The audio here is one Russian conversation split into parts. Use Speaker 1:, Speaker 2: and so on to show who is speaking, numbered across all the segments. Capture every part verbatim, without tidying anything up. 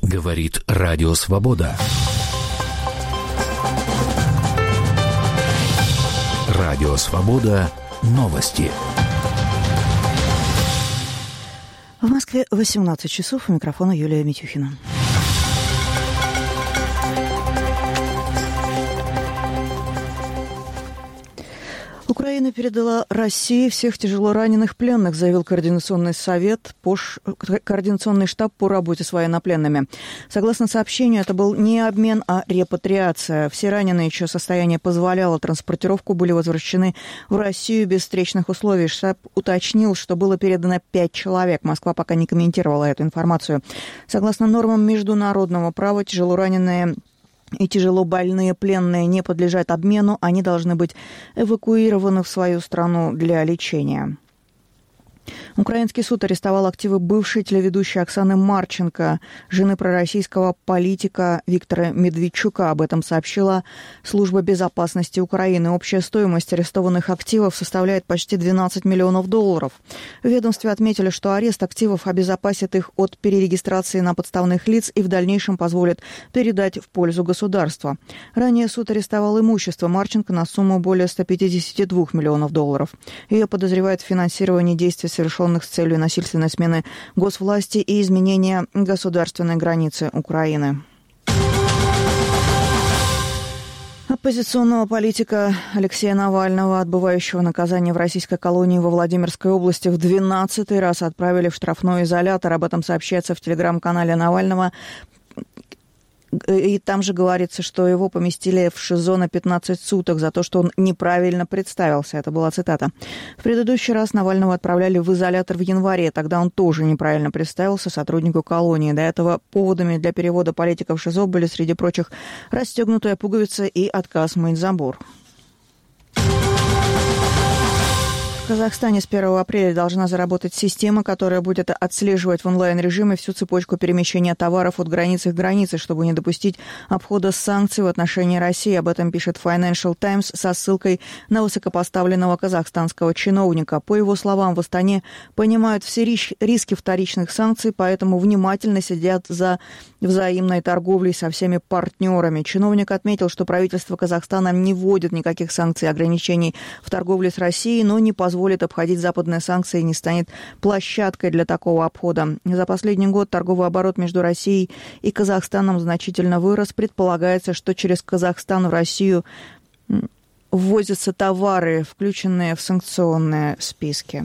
Speaker 1: Говорит Радио Свобода. Радио Свобода. Новости.
Speaker 2: В Москве восемнадцать часов. У микрофона Юлия Митюхина. Украина передала России всех тяжелораненых пленных, заявил Координационный совет, по ш... Координационный штаб по работе с военнопленными. Согласно сообщению, это был не обмен, а репатриация. Все раненые, чье состояние позволяло транспортировку, были возвращены в Россию без встречных условий. Штаб уточнил, что было передано пять человек. Москва пока не комментировала эту информацию. Согласно нормам международного права, тяжелораненые и тяжело больные пленные не подлежат обмену, они должны быть эвакуированы в свою страну для лечения. Украинский суд арестовал активы бывшей телеведущей Оксаны Марченко, жены пророссийского политика Виктора Медведчука. Об этом сообщила Служба безопасности Украины. Общая стоимость арестованных активов составляет почти двенадцать миллионов долларов. В ведомстве отметили, что арест активов обезопасит их от перерегистрации на подставных лиц и в дальнейшем позволит передать в пользу государства. Ранее суд арестовал имущество Марченко на сумму более ста пятидесяти двух миллионов долларов. Ее подозревают в финансировании действий, совершенных с целью насильственной смены госвласти и изменения государственной границы Украины. Оппозиционного политика Алексея Навального, отбывающего наказание в российской колонии во Владимирской области, в двенадцатый раз отправили в штрафной изолятор. Об этом сообщается в телеграм-канале Навального. И там же говорится, что его поместили в ШИЗО на пятнадцать суток за то, что он неправильно представился. Это была цитата. В предыдущий раз Навального отправляли в изолятор в январе. Тогда он тоже неправильно представился сотруднику колонии. До этого поводами для перевода политика в ШИЗО были, среди прочих, расстегнутая пуговица и отказ мыть забор. В Казахстане с первого апреля должна заработать система, которая будет отслеживать в онлайн-режиме всю цепочку перемещения товаров от границы к границе, чтобы не допустить обхода санкций в отношении России. Об этом пишет Financial Times со ссылкой на высокопоставленного казахстанского чиновника. По его словам, в Астане понимают все риски вторичных санкций, поэтому внимательно следят за взаимной торговлей со всеми партнерами. Чиновник отметил, что правительство Казахстана не вводит никаких санкций и ограничений в торговле с Россией, но не позволит позволит обходить западные санкции и не станет площадкой для такого обхода. За последний год торговый оборот между Россией и Казахстаном значительно вырос. Предполагается, что через Казахстан в Россию ввозятся товары, включенные в санкционные списки.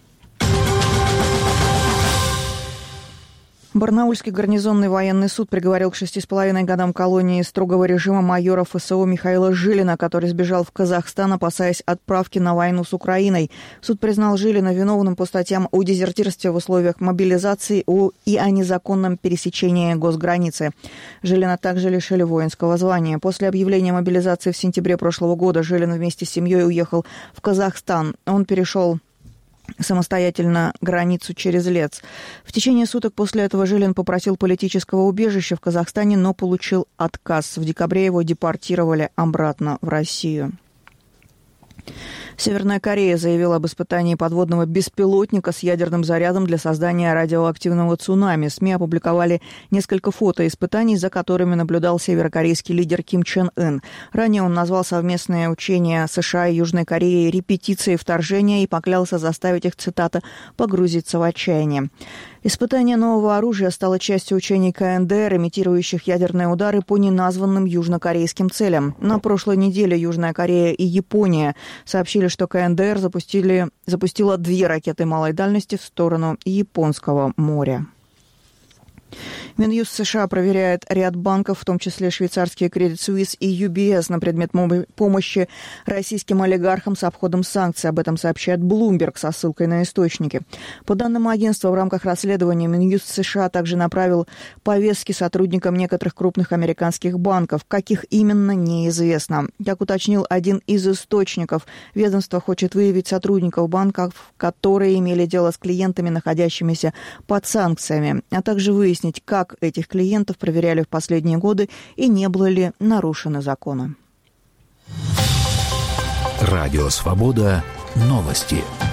Speaker 2: Барнаульский гарнизонный военный суд приговорил к шести с половиной годам колонии строгого режима майора ФСО Михаила Жилина, который сбежал в Казахстан, опасаясь отправки на войну с Украиной. Суд признал Жилина виновным по статьям о дезертирстве в условиях мобилизации и о незаконном пересечении госграницы. Жилина также лишили воинского звания. После объявления мобилизации в сентябре прошлого года Жилин вместе с семьей уехал в Казахстан. Он перешел самостоятельно границу через Лец. В течение суток после этого Жилин попросил политического убежища в Казахстане, но получил отказ. В декабре его депортировали обратно в Россию. Северная Корея заявила об испытании подводного беспилотника с ядерным зарядом для создания радиоактивного цунами. СМИ опубликовали несколько фото испытаний, за которыми наблюдал северокорейский лидер Ким Чен Ын. Ранее он назвал совместные учения США и Южной Кореи репетицией вторжения и поклялся заставить их, цитата, «погрузиться в отчаяние». Испытание нового оружия стало частью учений КНДР, имитирующих ядерные удары по неназванным южнокорейским целям. На прошлой неделе Южная Корея и Япония сообщили, что КНДР запустили, запустила две ракеты малой дальности в сторону Японского моря. Минюст США проверяет ряд банков, в том числе швейцарские Credit Suisse и ю би эс, на предмет помощи российским олигархам с обходом санкций. Об этом сообщает Bloomberg со ссылкой на источники. По данным агентства, в рамках расследования Минюст США также направил повестки сотрудникам некоторых крупных американских банков. Каких именно, неизвестно. Как уточнил один из источников, ведомство хочет выявить сотрудников банков, которые имели дело с клиентами, находящимися под санкциями, а также выяснить, как этих клиентов проверяли в последние годы и не было ли нарушены законы.
Speaker 1: Радио Свобода. Новости.